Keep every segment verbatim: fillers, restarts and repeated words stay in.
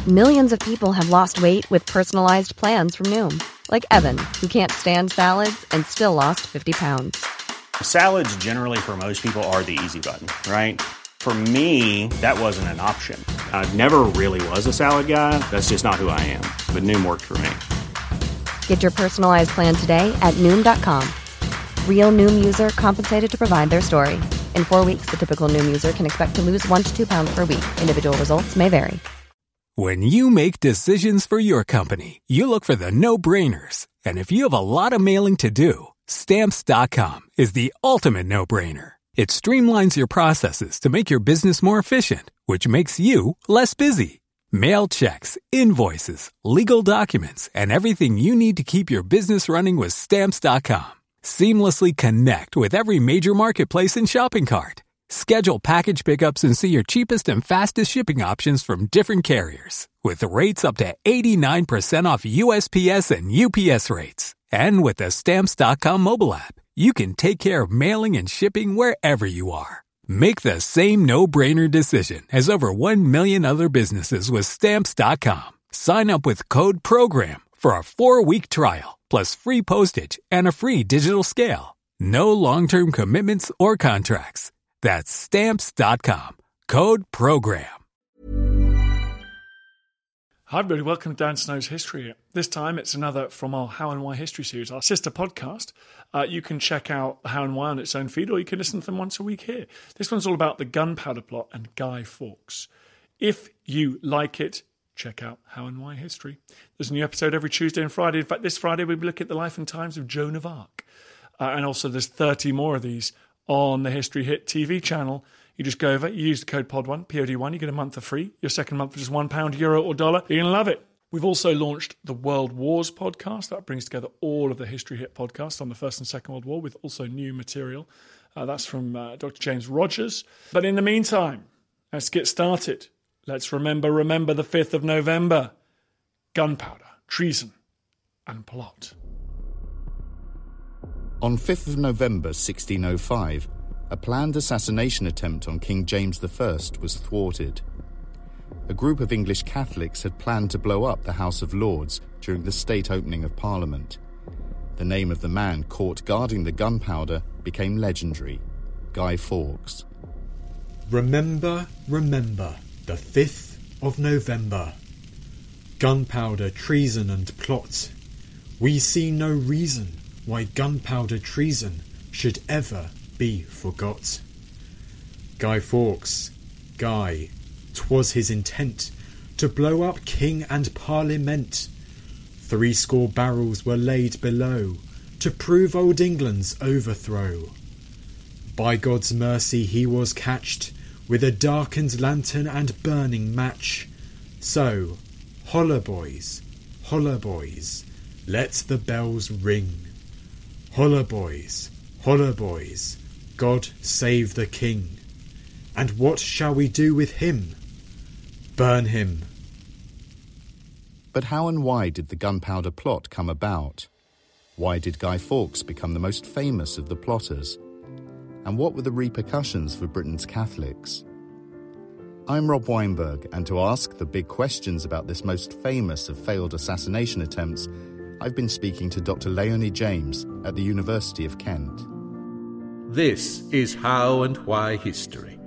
Millions of people have lost weight with personalized plans from Noom. Like Evan, who can't stand salads and still lost fifty pounds. Salads generally for most people are the easy button, right? For me, that wasn't an option. I never really was a salad guy. That's just not who I am. But Noom worked for me. Get your personalized plan today at Noom dot com. Real Noom user compensated to provide their story. In four weeks, the typical Noom user can expect to lose one to two pounds per week. Individual results may vary. When you make decisions for your company, you look for the no-brainers. And if you have a lot of mailing to do, Stamps dot com is the ultimate no-brainer. It streamlines your processes to make your business more efficient, which makes you less busy. Mail checks, invoices, legal documents, and everything you need to keep your business running with Stamps dot com. Seamlessly connect with every major marketplace and shopping cart. Schedule package pickups and see your cheapest and fastest shipping options from different carriers. With rates up to eighty-nine percent off U S P S and U P S rates. And with the Stamps dot com mobile app, you can take care of mailing and shipping wherever you are. Make the same no-brainer decision as over one million other businesses with Stamps dot com. Sign up with code PROGRAM for a four-week trial, plus free postage and a free digital scale. No long-term commitments or contracts. That's Stamps dot com. Code PROGRAM. Hi everybody, welcome to Dan Snow's History. This time it's another from our How and Why History series, our sister podcast. Uh, you can check out How and Why on its own feed, or you can listen to them once a week here. This one's all about the Gunpowder Plot and Guy Fawkes. If you like it, check out How and Why History. There's a new episode every Tuesday and Friday. In fact, this Friday we'll be looking at the life and times of Joan of Arc. Uh, and also there's thirty more of these on the History Hit T V channel. You just go over, you use the code P O D one, P O D one, you get a month for free. Your second month for just one pound, euro or dollar. You're going to love it. We've also launched the World Wars podcast. That brings together all of the History Hit podcasts on the First and Second World War with also new material. Uh, that's from uh, Doctor James Rogers. But in the meantime, let's get started. Let's remember, remember the fifth of November. Gunpowder, treason and plot. On fifth of November sixteen oh five, a planned assassination attempt on King James the First was thwarted. A group of English Catholics had planned to blow up the House of Lords during the state opening of Parliament. The name of the man caught guarding the gunpowder became legendary: Guy Fawkes. Remember, remember, the fifth of November. Gunpowder, treason and plot. We see no reason why gunpowder treason should ever be forgot. Guy Fawkes, Guy, 'twas his intent to blow up king and parliament. Threescore barrels were laid below to prove old England's overthrow. By God's mercy he was catched with a darkened lantern and burning match. So, holla boys, holla boys, let the bells ring. Holla boys, holla boys, God save the king. And what shall we do with him? Burn him. But how and why did the Gunpowder Plot come about? Why did Guy Fawkes become the most famous of the plotters? And what were the repercussions for Britain's Catholics? I'm Rob Weinberg, and to ask the big questions about this most famous of failed assassination attempts, I've been speaking to Doctor Leonie James at the University of Kent. This is How and Why History.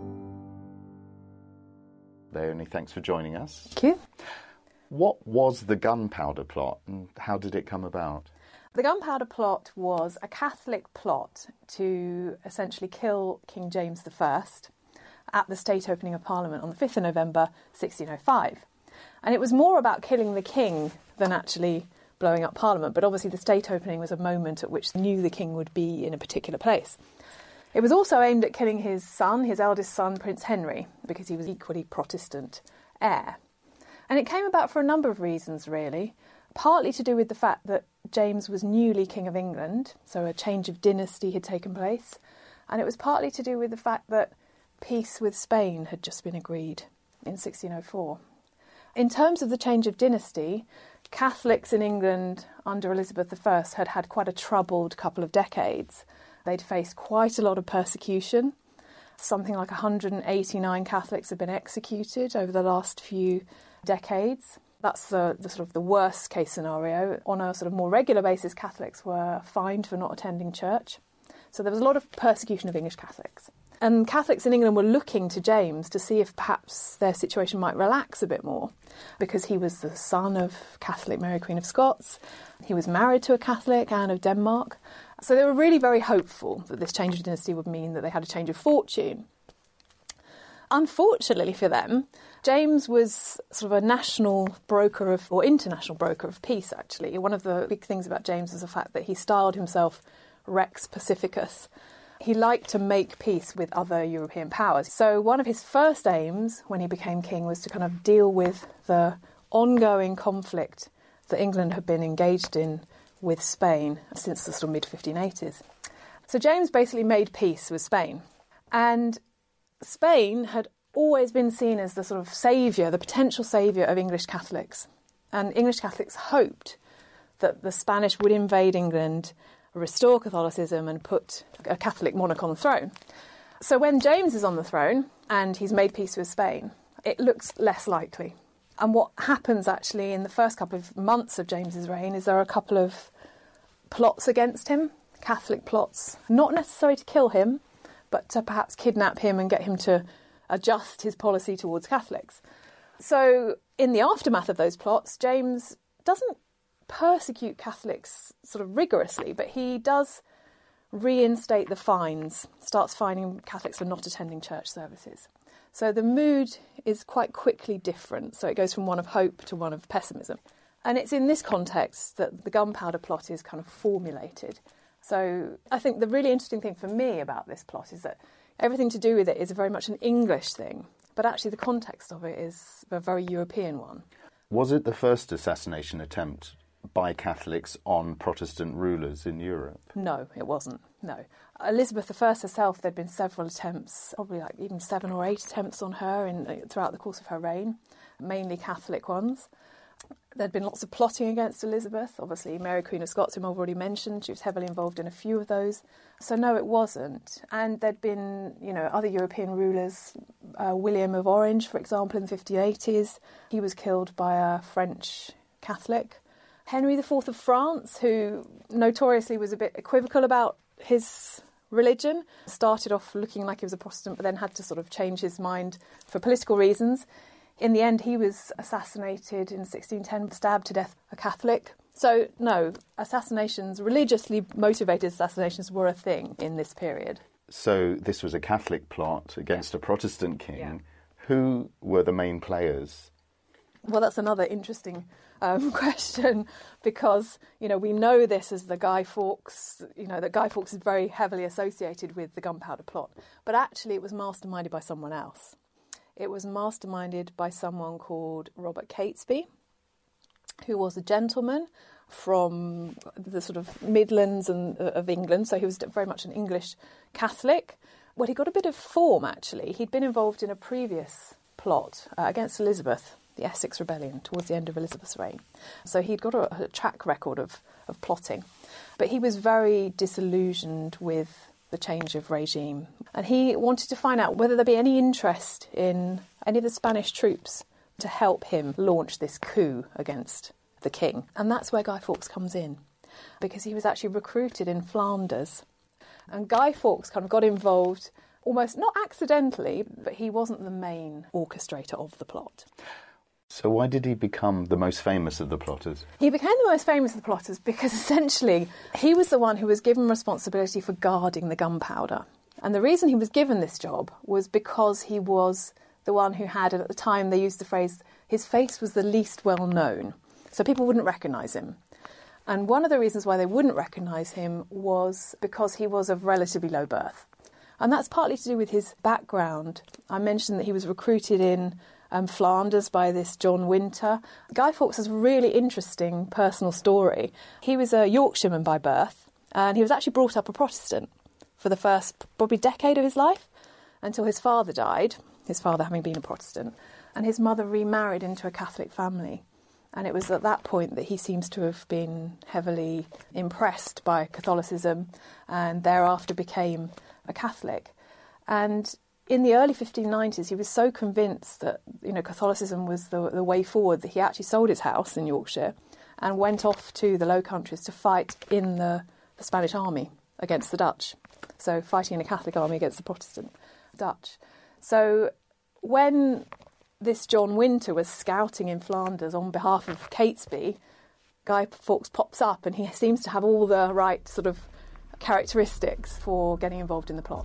Leonie, thanks for joining us. Thank you. What was the Gunpowder Plot and how did it come about? The Gunpowder Plot was a Catholic plot to essentially kill King James the First at the state opening of Parliament on the fifth of November sixteen oh five. And it was more about killing the king than actually blowing up Parliament, but obviously the state opening was a moment at which they knew the king would be in a particular place. It was also aimed at killing his son, his eldest son, Prince Henry, because he was equally Protestant heir. And it came about for a number of reasons, really. Partly to do with the fact that James was newly King of England, so a change of dynasty had taken place. And it was partly to do with the fact that peace with Spain had just been agreed in sixteen oh four. In terms of the change of dynasty, Catholics in England under Elizabeth the First had had quite a troubled couple of decades. They'd faced quite a lot of persecution. Something like one hundred eighty-nine Catholics had been executed over the last few decades. That's the, the sort of the worst case scenario. On a sort of more regular basis, Catholics were fined for not attending church. So there was a lot of persecution of English Catholics. And Catholics in England were looking to James to see if perhaps their situation might relax a bit more, because he was the son of Catholic Mary Queen of Scots. He was married to a Catholic, Anne of Denmark. So they were really very hopeful that this change of dynasty would mean that they had a change of fortune. Unfortunately for them, James was sort of a national broker of, or international broker of peace, actually. One of the big things about James was the fact that he styled himself Rex Pacificus. He liked to make peace with other European powers. So one of his first aims when he became king was to kind of deal with the ongoing conflict that England had been engaged in with Spain since the sort of mid fifteen eighties. So James basically made peace with Spain. And Spain had always been seen as the sort of saviour, the potential saviour of English Catholics. And English Catholics hoped that the Spanish would invade England, restore Catholicism and put a Catholic monarch on the throne. So when James is on the throne and he's made peace with Spain, it looks less likely. And what happens actually in the first couple of months of James's reign is there are a couple of plots against him, Catholic plots, not necessarily to kill him, but to perhaps kidnap him and get him to adjust his policy towards Catholics. So in the aftermath of those plots, James doesn't persecute Catholics sort of rigorously, but he does reinstate the fines, starts fining Catholics for not attending church services. So the mood is quite quickly different. So it goes from one of hope to one of pessimism. And it's in this context that the Gunpowder Plot is kind of formulated. So I think the really interesting thing for me about this plot is that everything to do with it is very much an English thing, but actually the context of it is a very European one. Was it the first assassination attempt by Catholics on Protestant rulers in Europe? No, it wasn't, no. Elizabeth the First herself, there'd been several attempts, probably like even seven or eight attempts on her in, throughout the course of her reign, mainly Catholic ones. There'd been lots of plotting against Elizabeth. Obviously, Mary Queen of Scots, whom I've already mentioned, she was heavily involved in a few of those. So no, it wasn't. And there'd been, you know, other European rulers. Uh, William of Orange, for example, in the fifteen eighties. He was killed by a French Catholic. Henry the Fourth of France, who notoriously was a bit equivocal about his religion, started off looking like he was a Protestant, but then had to sort of change his mind for political reasons. In the end, he was assassinated in sixteen ten, stabbed to death, a Catholic. So, no, assassinations, religiously motivated assassinations were a thing in this period. So this was a Catholic plot against a Protestant king. Yeah. Who were the main players? Well, that's another interesting um, question, because, you know, we know this as the Guy Fawkes, you know, that Guy Fawkes is very heavily associated with the Gunpowder Plot. But actually it was masterminded by someone else. It was masterminded by someone called Robert Catesby, who was a gentleman from the sort of Midlands and, uh, of England, so he was very much an English Catholic. Well, he got a bit of form, actually. He'd been involved in a previous plot uh, against Elizabeth, the Essex Rebellion, towards the end of Elizabeth's reign. So he'd got a, a track record of, of plotting. But he was very disillusioned with the change of regime. And he wanted to find out whether there'd be any interest in any of the Spanish troops to help him launch this coup against the king. And that's where Guy Fawkes comes in, because he was actually recruited in Flanders. And Guy Fawkes kind of got involved almost, not accidentally, but he wasn't the main orchestrator of the plot. So why did he become the most famous of the plotters? He became the most famous of the plotters because essentially he was the one who was given responsibility for guarding the gunpowder. And the reason he was given this job was because he was the one who had, at the time they used the phrase, his face was the least well known. So people wouldn't recognise him. And one of the reasons why they wouldn't recognise him was because he was of relatively low birth. And that's partly to do with his background. I mentioned that he was recruited in um, Flanders by this John Winter. Guy Fawkes has a really interesting personal story. He was a Yorkshireman by birth, and he was actually brought up a Protestant for the first probably decade of his life, until his father died, his father having been a Protestant, and his mother remarried into a Catholic family. And it was at that point that he seems to have been heavily impressed by Catholicism and thereafter became a Catholic. And in the early fifteen nineties, he was so convinced that, you know, Catholicism was the, the way forward that he actually sold his house in Yorkshire and went off to the Low Countries to fight in the, the Spanish army against the Dutch. So fighting in a Catholic army against the Protestant Dutch. So when this John Winter was scouting in Flanders on behalf of Catesby, Guy Fawkes pops up and he seems to have all the right sort of characteristics for getting involved in the plot.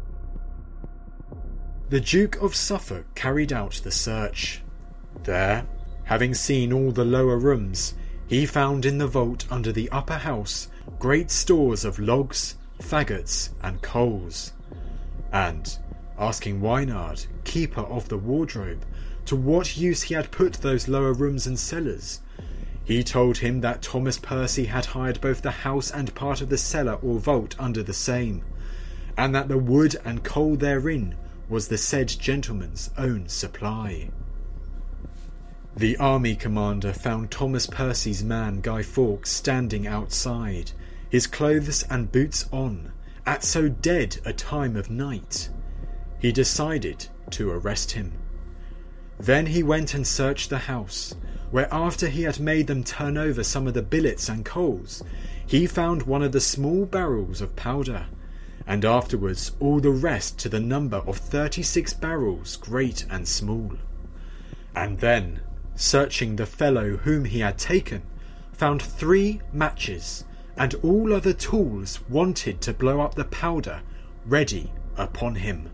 The Duke of Suffolk carried out the search. There, having seen all the lower rooms, he found in the vault under the upper house great stores of logs, faggots and coals. And, asking Wynard, keeper of the wardrobe, to what use he had put those lower rooms and cellars, he told him that Thomas Percy had hired both the house and part of the cellar or vault under the same, and that the wood and coal therein was the said gentleman's own supply. The army commander found Thomas Percy's man Guy Fawkes standing outside, his clothes and boots on, at so dead a time of night. He decided to arrest him. Then he went and searched the house, where after he had made them turn over some of the billets and coals, he found one of the small barrels of powder, and afterwards all the rest to the number of thirty-six barrels, great and small. And then, searching the fellow whom he had taken, found three matches, and all other tools wanted to blow up the powder, ready upon him.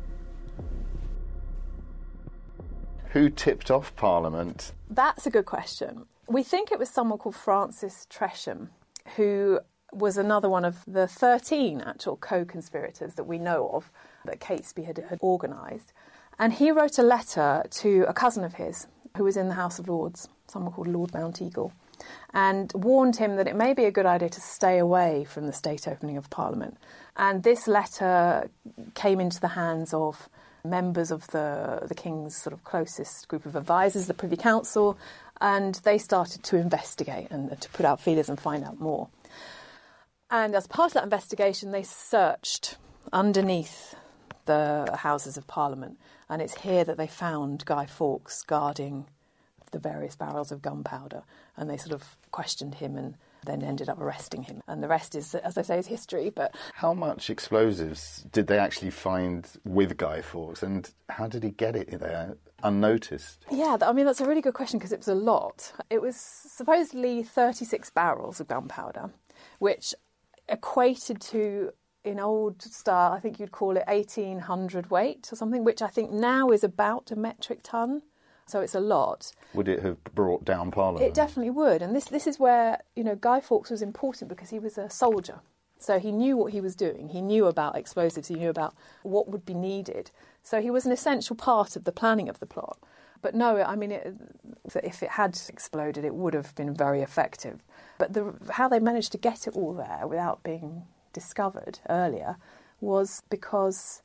Who tipped off Parliament? That's a good question. We think it was someone called Francis Tresham, who was another one of the thirteen actual co-conspirators that we know of that Catesby had, had organised. And he wrote a letter to a cousin of his who was in the House of Lords, someone called Lord Mounteagle, and warned him that it may be a good idea to stay away from the state opening of Parliament. And this letter came into the hands of members of the, the King's sort of closest group of advisors, the Privy Council, and they started to investigate and to put out feelers and find out more. And as part of that investigation, they searched underneath the Houses of Parliament, and it's here that they found Guy Fawkes guarding the various barrels of gunpowder, and they sort of questioned him and then ended up arresting him. And the rest is, as I say, is history. But how much explosives did they actually find with Guy Fawkes, and how did he get it there unnoticed? Yeah, I mean, that's a really good question because it was a lot. It was supposedly thirty-six barrels of gunpowder, which equated to, in old style, I think you'd call it eighteen hundred weight or something, which I think now is about a metric tonne. So it's a lot. Would it have brought down Parliament? It definitely would. And this this is where, you know, Guy Fawkes was important because he was a soldier. So he knew what he was doing. He knew about explosives. He knew about what would be needed. So he was an essential part of the planning of the plot. But no, I mean, it, if it had exploded, it would have been very effective. But the, how they managed to get it all there without being discovered earlier was because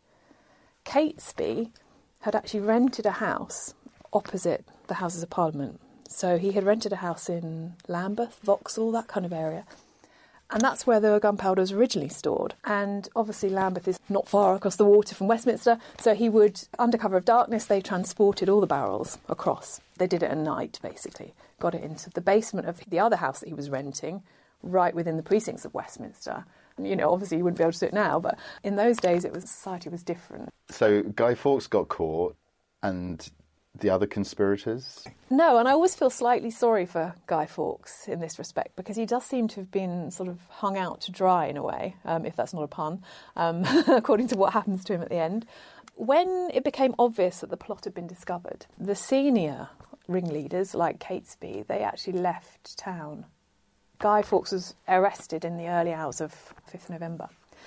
Catesby had actually rented a house opposite the Houses of Parliament. So he had rented a house in Lambeth, Vauxhall, that kind of area. And that's where the gunpowder was originally stored. And obviously Lambeth is not far across the water from Westminster, so he would, under cover of darkness, they transported all the barrels across. They did it at night, basically. Got it into the basement of the other house that he was renting, right within the precincts of Westminster. And, you know, obviously you wouldn't be able to do it now, but in those days it was society was different. So Guy Fawkes got caught, and the other conspirators? No, and I always feel slightly sorry for Guy Fawkes in this respect, because he does seem to have been sort of hung out to dry in a way, um, if that's not a pun, um, according to what happens to him at the end. When it became obvious that the plot had been discovered, the senior ringleaders, like Catesby, they actually left town. Guy Fawkes was arrested in the early hours of fifth of November,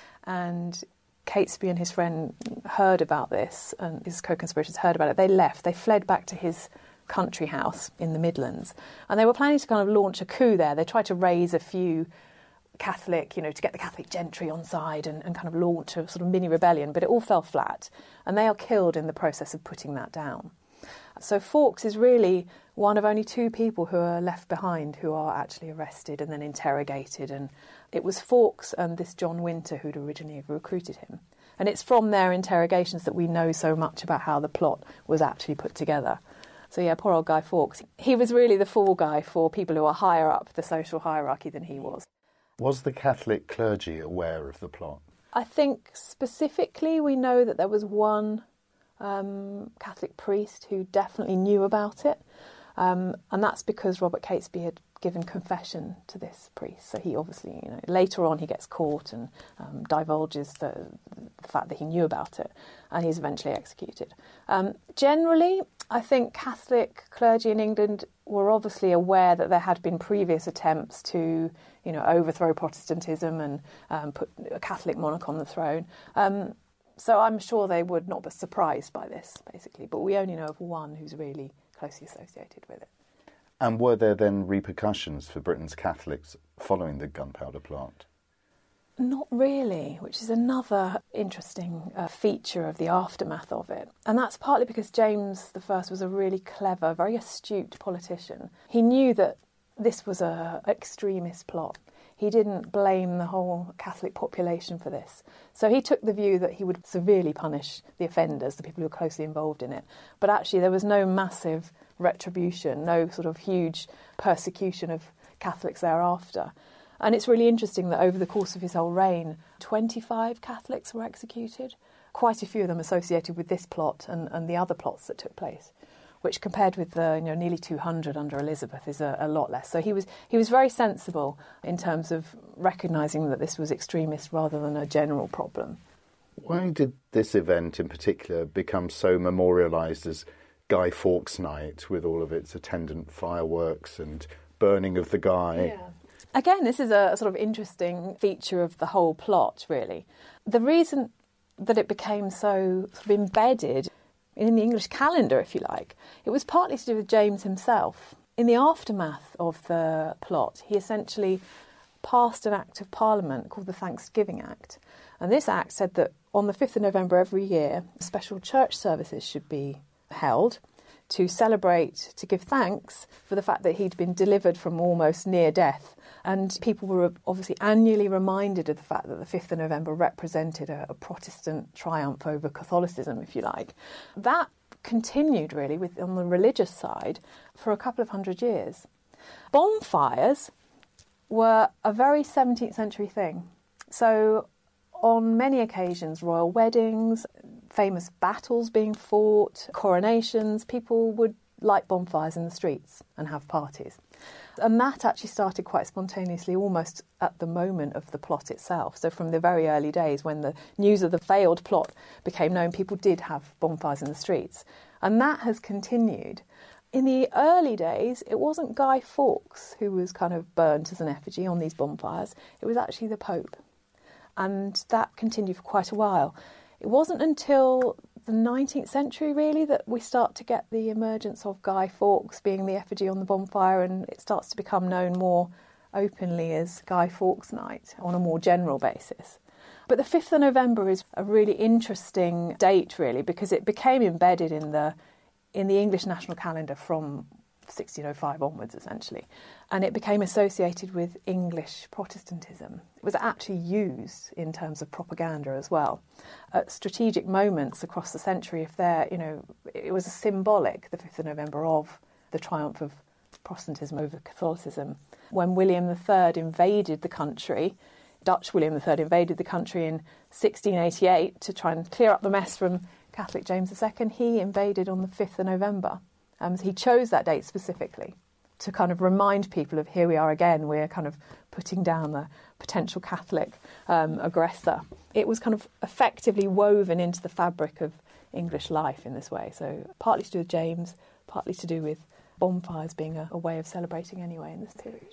and Catesby and his friend heard about this, and his co-conspirators heard about it. They left. They fled back to his country house in the Midlands, and they were planning to kind of launch a coup there. They tried to raise a few Catholic, you know, to get the Catholic gentry on side and, and kind of launch a sort of mini rebellion, but it all fell flat, and they are killed in the process of putting that down. So Fawkes is really one of only two people who are left behind who are actually arrested and then interrogated. And it was Fawkes and this John Winter who'd originally recruited him. And it's from their interrogations that we know so much about how the plot was actually put together. So yeah, poor old Guy Fawkes. He was really the fall guy for people who are higher up the social hierarchy than he was. Was the Catholic clergy aware of the plot? I think specifically we know that there was one um, Catholic priest who definitely knew about it. Um, and that's because Robert Catesby had given confession to this priest. So he obviously, you know, later on he gets caught and um, divulges the, the fact that he knew about it, and he's eventually executed. Um, generally, I think Catholic clergy in England were obviously aware that there had been previous attempts to, you know, overthrow Protestantism and um, put a Catholic monarch on the throne. Um, so I'm sure they would not be surprised by this, basically. But we only know of one who's really closely associated with it. And were there then repercussions for Britain's Catholics following the Gunpowder Plot? Not really, which is another interesting uh, feature of the aftermath of it. And that's partly because James the First was a really clever, very astute politician. He knew that this was an extremist plot. He didn't blame the whole Catholic population for this. So he took the view that he would severely punish the offenders, the people who were closely involved in it. But actually there was no massive retribution, no sort of huge persecution of Catholics thereafter. And it's really interesting that over the course of his whole reign, twenty-five Catholics were executed, quite a few of them associated with this plot and, and the other plots that took place, which compared with the, you know, nearly two hundred under Elizabeth is a, a lot less. So he was he was very sensible in terms of recognising that this was extremist rather than a general problem. Why did this event in particular become so memorialised as Guy Fawkes Night, with all of its attendant fireworks and burning of the guy? Yeah. Again, this is a sort of interesting feature of the whole plot, really. The reason that it became so sort of embedded in the English calendar, if you like, it was partly to do with James himself. In the aftermath of the plot, he essentially passed an Act of Parliament called the Thanksgiving Act. And this Act said that on the fifth of November every year, special church services should be held to celebrate, to give thanks for the fact that he'd been delivered from almost near death. And people were obviously annually reminded of the fact that the fifth of November represented a, a Protestant triumph over Catholicism, if you like. That continued, really, with on the religious side for a couple of hundred years. Bonfires were a very seventeenth century thing. So on many occasions, royal weddings, famous battles being fought, coronations, people would light bonfires in the streets and have parties. And that actually started quite spontaneously, almost at the moment of the plot itself. So from the very early days, when the news of the failed plot became known, people did have bonfires in the streets. And that has continued. In the early days, it wasn't Guy Fawkes who was kind of burnt as an effigy on these bonfires. It was actually the Pope. And that continued for quite a while. It wasn't until the nineteenth century, really, that we start to get the emergence of Guy Fawkes being the effigy on the bonfire, and it starts to become known more openly as Guy Fawkes Night on a more general basis. But the fifth of November is a really interesting date, really, because it became embedded in the in the English national calendar from sixteen oh five onwards, essentially. And it became associated with English Protestantism. It was actually used in terms of propaganda as well. At strategic moments across the century, if there, you know, it was a symbolic, the fifth of November, of the triumph of Protestantism over Catholicism. When William the Third invaded the country, Dutch William the Third invaded the country in sixteen eighty-eight to try and clear up the mess from Catholic James the Second, he invaded on the fifth of November. Um, he chose that date specifically to kind of remind people of, here we are again, we're kind of putting down the potential Catholic um, aggressor. It was kind of effectively woven into the fabric of English life in this way. So partly to do with James, partly to do with bonfires being a, a way of celebrating anyway in this period.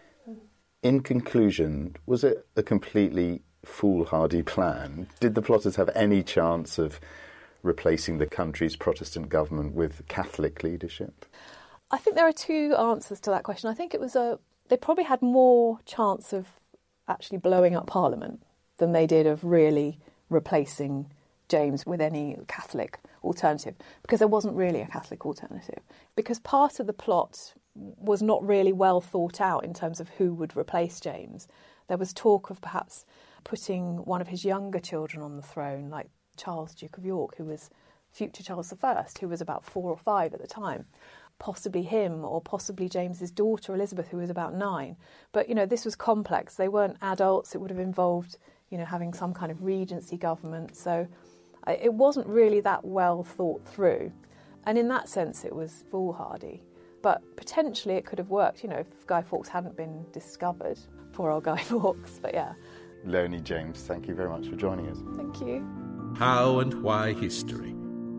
In conclusion, was it a completely foolhardy plan? Did the plotters have any chance of replacing the country's Protestant government with Catholic leadership? I think there are two answers to that question. I think it was a they probably had more chance of actually blowing up Parliament than they did of really replacing James with any Catholic alternative, because there wasn't really a Catholic alternative. Because part of the plot was not really well thought out in terms of who would replace James. There was talk of perhaps putting one of his younger children on the throne, like Charles, Duke of York, who was future Charles the First, who was about four or five at the time. Possibly him, or possibly James's daughter Elizabeth, who was about nine. But, you know, this was complex. They weren't adults. It would have involved, you know, having some kind of regency government. So it wasn't really that well thought through. And in that sense, it was foolhardy. But potentially it could have worked, you know, if Guy Fawkes hadn't been discovered. Poor old Guy Fawkes, but yeah. Leonie James, thank you very much for joining us. Thank you. How and Why History.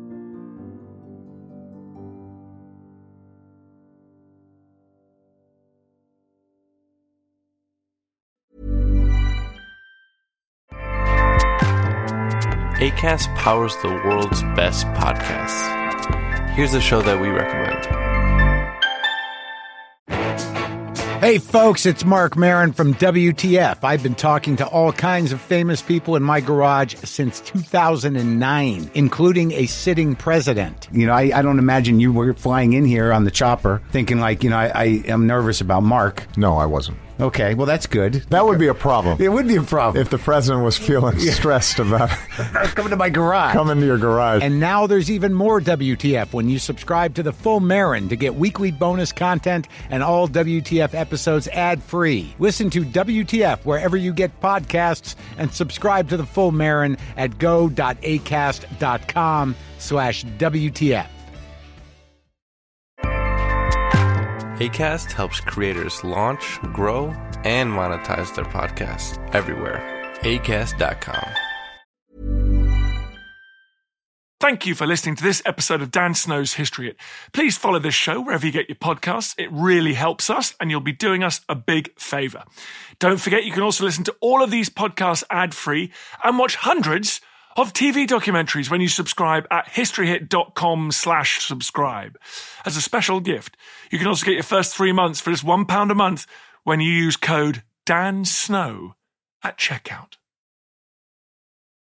Acast powers the world's best podcasts. Here's a show that we recommend. Hey folks, it's Mark Maron from W T F. I've been talking to all kinds of famous people in my garage since two thousand nine, including a sitting president. You know, I, I don't imagine you were flying in here on the chopper thinking like, you know, I, I am nervous about Mark. No, I wasn't. Okay, well, that's good. That would be a problem. It would be a problem. If the president was feeling stressed about coming to my garage. Coming to your garage. And now there's even more W T F when you subscribe to the Full Marin to get weekly bonus content and all W T F episodes ad-free. Listen to W T F wherever you get podcasts and subscribe to the Full Marin at go.acast.com slash WTF. Acast helps creators launch, grow, and monetize their podcasts everywhere. Acast dot com. Thank you for listening to this episode of Dan Snow's History Hit. Please follow this show wherever you get your podcasts. It really helps us, and you'll be doing us a big favour. Don't forget, you can also listen to all of these podcasts ad-free and watch hundreds of T V documentaries when you subscribe at historyhit.com slash subscribe. As a special gift, you can also get your first three months for just one pound a month when you use code DANSNOW at checkout.